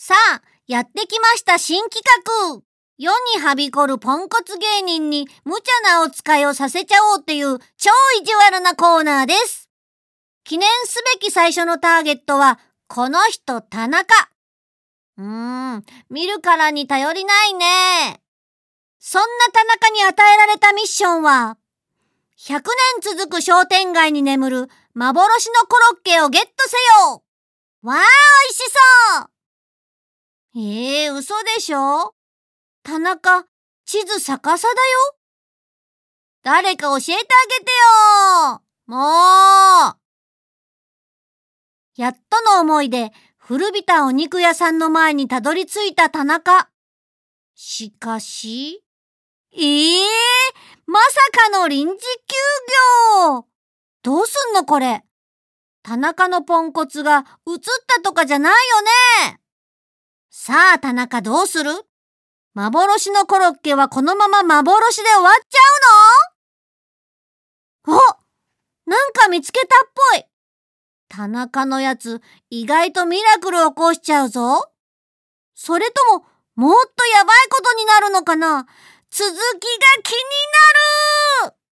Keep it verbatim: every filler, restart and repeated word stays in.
さあ、やってきました新企画。世にはびこるポンコツ芸人に無茶なお使いをさせちゃおうっていう超意地悪なコーナーです。記念すべき最初のターゲットは、この人田中。うーん、見るからに頼りないね。そんな田中に与えられたミッションは、ひゃくねん続く商店街に眠る幻のコロッケをゲットせよ。わー、美味しそう。えー、嘘でしょ？田中、地図逆さだよ。誰か教えてあげてよ。もう。やっとの思いで古びたお肉屋さんの前にたどり着いた田中。しかし、えー、まさかの臨時休業。どうすんのこれ。田中のポンコツが映ったとかじゃないよね。さあ田中どうする？幻のコロッケはこのまま幻で終わっちゃうの？お、なんか見つけたっぽい。田中のやつ意外とミラクル起こしちゃうぞ。それとももっとやばいことになるのかな？続きが気になる。